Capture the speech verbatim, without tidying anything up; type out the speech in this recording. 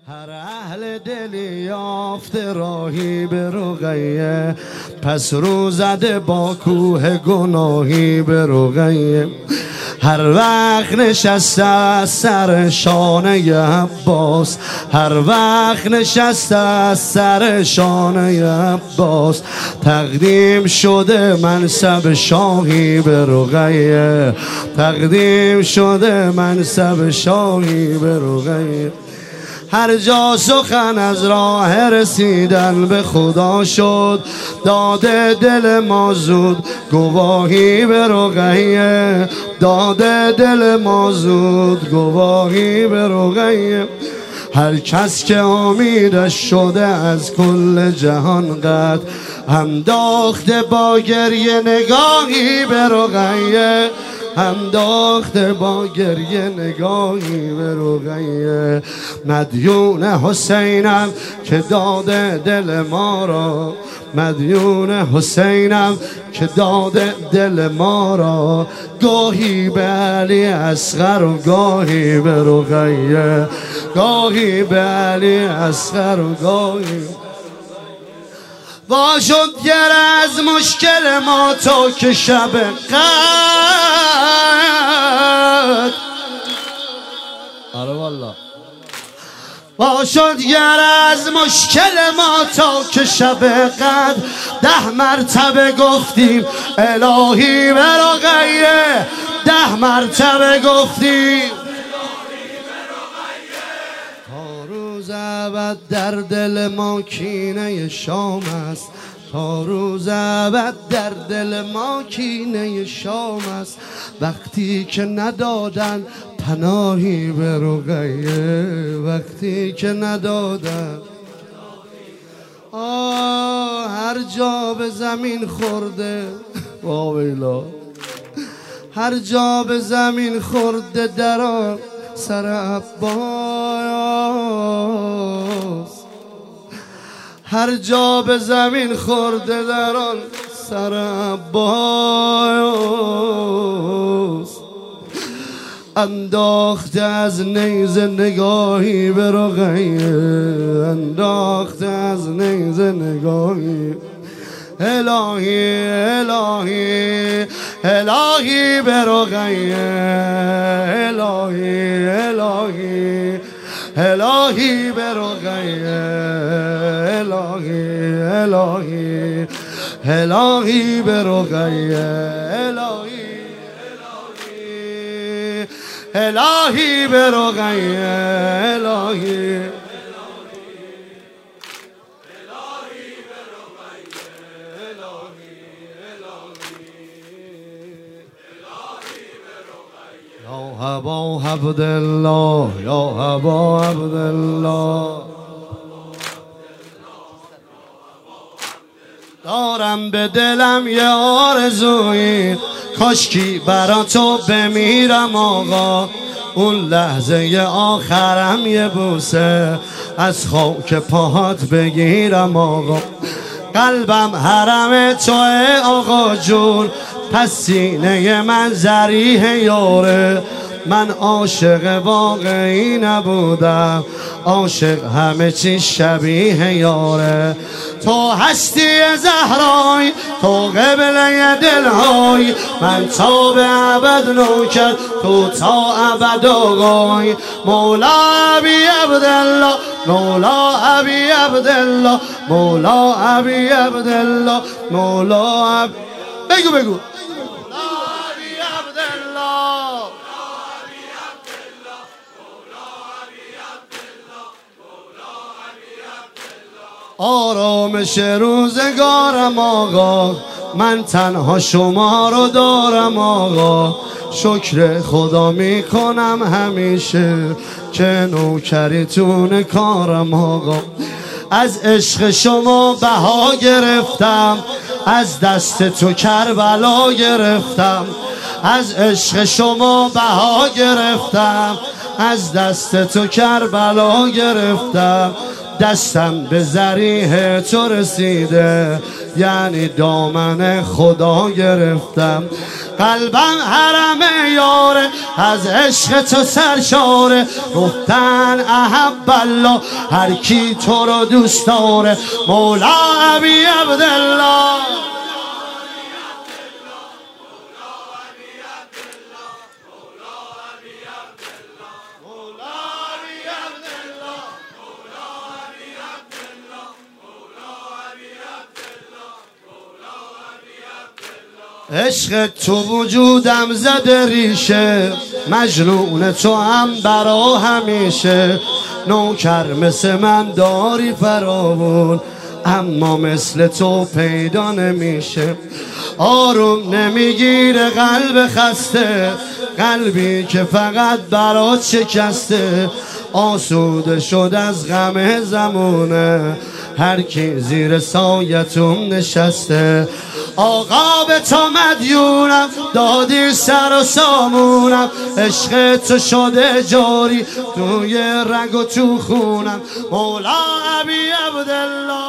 هر اهل دلی یافته راهی به رقیه، پس رو زده با کوه گناهی به رقیه. هر وقت نشسته از سر شانه عباس، هر وقت نشسته از سر شانه عباس، تقدیم شده منصب شاهی به رقیه، تقدیم شده منصب شاهی به رقیه. هر جا سخن از راه رسیدن به خدا شد، داده دل ما زود گواهی به رقیه، داده دل ما زود گواهی به رقیه. هر کس که امیدش شده از کل جهان قد، انداخته با گریه نگاهی به رقیه، انداخته با گریه نگاهی به رقیه. مدیون حسینم که داده دل ما را، مدیون حسینم که داده دل ما را، گاهی به علی اصغر و گاهی به رقیه، گاهی به علی اصغر و گاهی. وا شد گر از مشکل ما تا که شب قدر، آره والله وا شد گر از مشکل ما تا که شب قدر، ده مرتبه گفتیم الهی به رقیه، ده مرتبه گفتیم روز ابد در دل ما کینه شام است، تا روز ابد در دل ما کینه شام است. وقتی که ندادن پناهی به رقیه، وقتی که ندادن آه هر جا به زمین خورده، واویلا هر جا به زمین خورده در آن سر عباس، هر جا به زمین خورده در آن سر عباس. انداخته از نیزه نگاهی به رقیه، انداخته از نیزه نگاهی. الهی الهی الهی به رقیه، الهی الهی الهی به رقیه، الهی الهی الهی به رقیه، الهی الهی به رقیه، الهی یا ابا عبدالله، یا ابا عبدالله. دارم به دلم یه آرزویی، کاشکی برا تو بمیرم آقا، اون لحظه آخرم یه بوسه از خاک پاهات بگیرم آقا. قلبم حرم توه آقا جون، پس سینه من ذریح یاره. من عاشق واقعی نبودم، عاشق همه چی شبیه یاره. تو هستی زهرای، تو قبله دلهای من، تا به ابد نوکر، تو تا ابد آقای. مولا ابی عبدالله، مولا ابی عبدالله، مولا ابی عبدالله، مولا ابی. بگو بگو آرامش روزگارم آقا، من تنها شما رو دارم آقا. شکر خدا میکنم همیشه که نوکریتون کارم آقا. از عشق شما بها گرفتم، از دست تو کربلا گرفتم. از عشق شما بها گرفتم، از دست تو کربلا گرفتم. دستم به ذریح تو رسیده، یعنی دامن خدا گرفتم. قلبم حرم یاره، از عشق تو سرشاره. گفتن احب الله، هر کی تو رو دوست داره. مولا ابی عبدالله، عشق تو وجودم زده ریشه، مجنون تو هم برا همیشه. نوکر مثل من داری فراوون، اما مثل تو پیدا نمیشه. آروم نمیگیره قلب خسته، قلبی که فقط برات شکسته. آسوده شد از غم زمونه، هر کی زیر سایتون نشسته. آقا به تو مدیونم، دادی سر و سامونم. عشق تو شده جاری توی رگ و تو خونم. مولا ابی عبدالله.